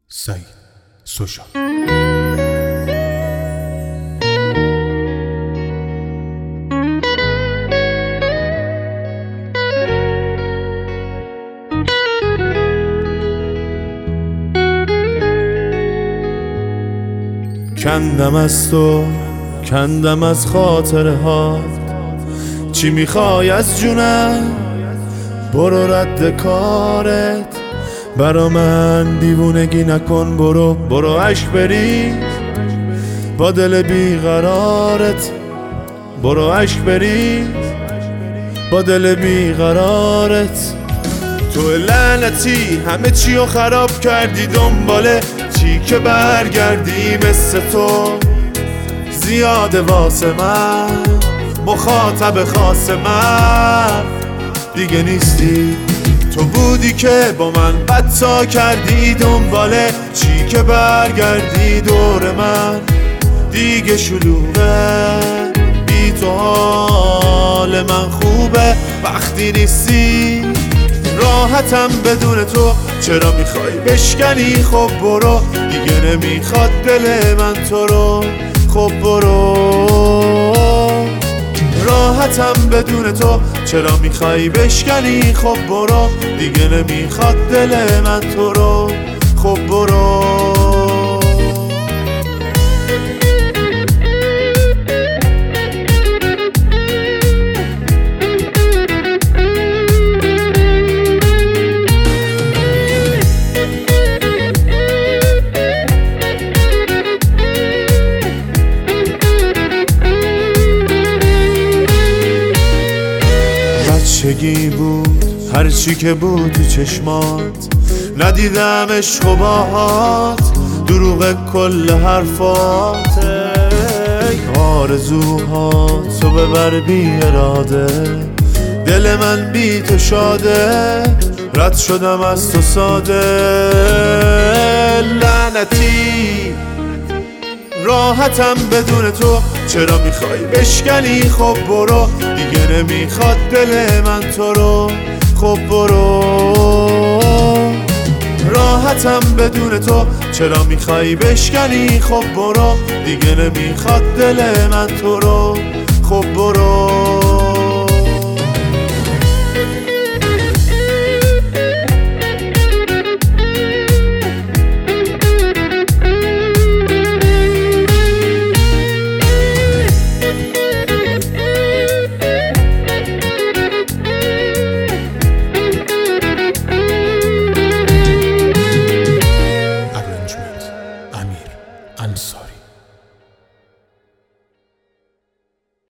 سعید سوشا. کندم از تو، کندم از خاطره ها، چی میخوای از جونم؟ برو رد کارت، برا من دیوونگی نکن، برو عشق بریز با دل بیقرارت، برو عشق بریز با دل بیقرارت. تو لعنتی همه چیو خراب کردی، دنباله چی که برگردی؟ مثل تو زیاده واسه من، مخاطب خاص من دیگه نیستی. تو بودی که با من بدتا کردی، دنباله چی که برگردی دور من دیگه شلوغه. بی تو حال من خوبه وقتی نیستی، راحتم بدون تو. چرا میخوای بشکنی؟ خب برو دیگه، نمیخواد دل من تو رو. خب برو، راحتم بدون تو. چرا میخوای بشکنی؟ خب برو دیگه، نمیخواد دل من تو رو. خب برو. بچگی بود هرچی که بود تو چشمات، ندیدم عشق و باهات، دروغ کل حرفات. آرزوهاتو ببر بی اراده، دل من بی تو شاده، رد شدم از تو ساده. لعنتی راحتم بدون تو. چرا میخوای بشکنی؟ خب برو دیگه، نمیخواد دل من تو رو. خب برو، راحتم بدون تو. چرا میخوای بشکنی؟ خب برو دیگه، نمیخواد دل من تو رو. خب برو. Amir Ansari.